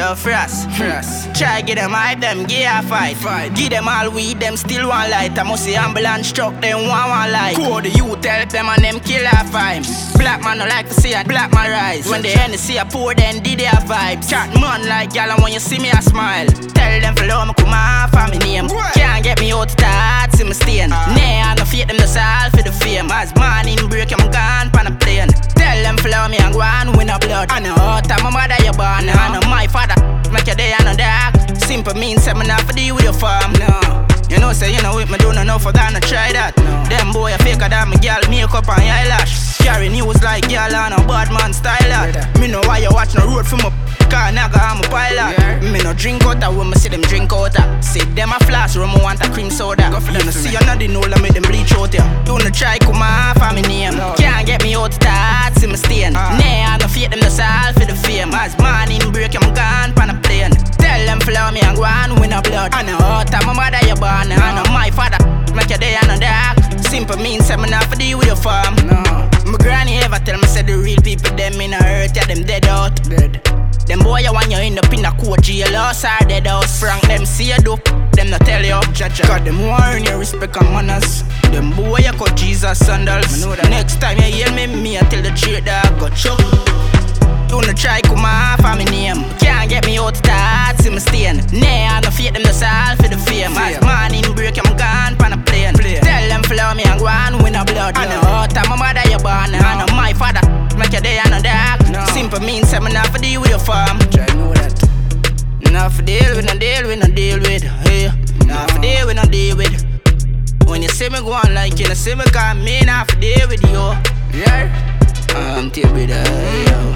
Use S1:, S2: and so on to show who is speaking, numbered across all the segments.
S1: Yo, Frost. Try get them hype, them give a fight. Give them all weed, them still want light. I must see ambulance truck, them want light. Code the youth, help them and them kill a vibe. Black man no like to see a black man rise. When they see a poor, then did their vibes. Chat man like y'all, and when you see me, I smile. Tell them follow me, come on, for me name. Can't get me out to start, see me stain. Nay, I no fake them, that's all for the fame. As morning break, I'm gone pan a plane. Tell them follow me and go on win a blood. I know how time my mother you born. I know my father make your day and a dark. Simple means I'm not for deal with your farm. No. You know, say, you know, if me do not know for that, no try that. No. Them boy, a faker than me girl, makeup and eyelash. Carry news like girl on a bad man style. Me know why you watch no road from a car, nigga, I'm a pilot. Me no drink out when me see them drink out. See them a flash, room want a cream soda. You know, see another know, I make them bleach out here. You no try come off for me name. Can't get me out to start, see me stain. Nay, I no fake them, that's all for the fame. As morning break, I'm gone pan a plane. Tell them follow me and go on win a blood. I know how time my mother you born. I know my father make your day and a dark. Simple means I'm not for deal with your farm. My granny ever tell me say the real people them in a hurt, yeah them dead out. Them boy you want you end up in a court jail house or dead house. Frank them see you do, them not tell you. Cause them warn you respect and manners. Them boy you cut Jesus sandals. Next time you hear me I tell the straight dog got chuck. Don't try come off for me name. Can't get me out to start, see me stain. Nay, I no fake them, that's all for the fame. As morning break, I'm gone pan a plane. Tell them follow me and go on win a blood. I know how time my mother you born. I know my father make your day and a dark. Simple means I'm not for deal with your farm. Try know that. Not for deal with, no deal with, no deal with. Hey, not for deal with, no deal with. When you see me go on like you, see me call me not for deal with you. Yeah. I'm deal with yo.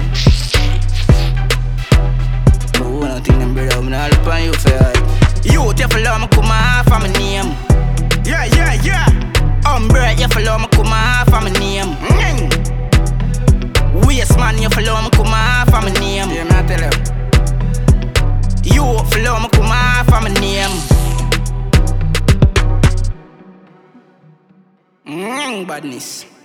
S1: I think them brother, I'm not upon you for you, you follow me, come off for my name. Yeah. Bright, you follow me, come off for my name. Waste man, you follow me, come off for my name. Yeah, man, tell you. You follow me, come off for my name. Badness.